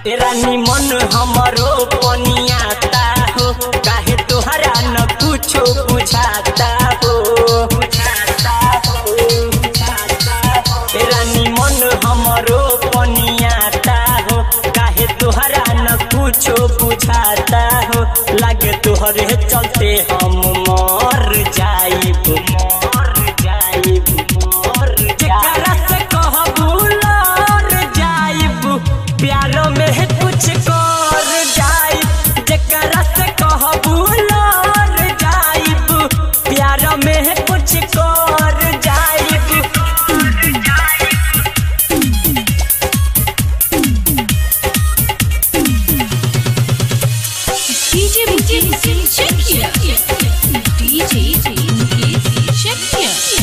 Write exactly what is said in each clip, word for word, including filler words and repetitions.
रानी मन हमरो पनियाता हो काहे तोहरा न कुछो बुझाता हो बुझाता हो रानी मन हमरो पनियाता हो काहे तोहरा न कुछो बुझाता हो लागे तोहरे चलते हम मर जाइब मर जाइब मर जेकरा से कहबू लर जाइब प्यार में कुछ कर जाइब जेकरा से कहबू लर जाइब प्यार में कुछ कर जाइब DJ DJ check here DJ DJ check here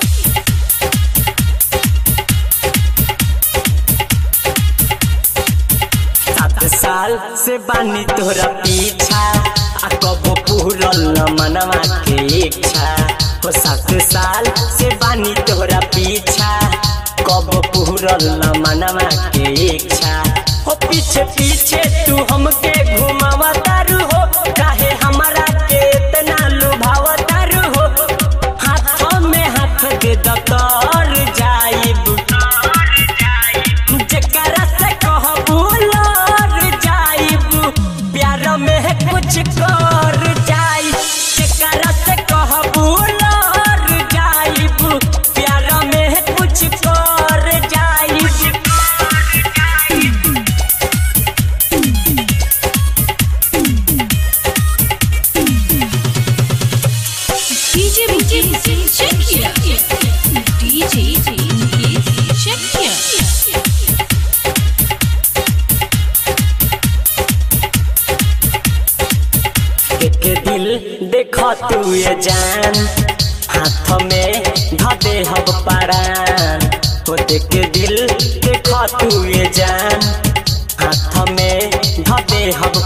साल से बानी तोरा पीछा आ कबो पूरल न मनवा के इच्छा हो सात साल से बानी तोरा पीछा कबो पूरल न मनवा के इच्छा हो पीछे पीछे तू हमके घुमावा तारू हो काहे हमारा के इतना लुभावा तारू हो हाथ में हाथ दे दतर जाइब जेकरा से कहबू कुछ कर जाई जेकरा से कहबू लर जाइब प्यार में कुछ कर जाइब DJ DJ check here DJ DJ check here के दिल देखा तू ये जान हाथ में धदे हब परान हो के दिल देखा तू ये जान हाथ में धदे हब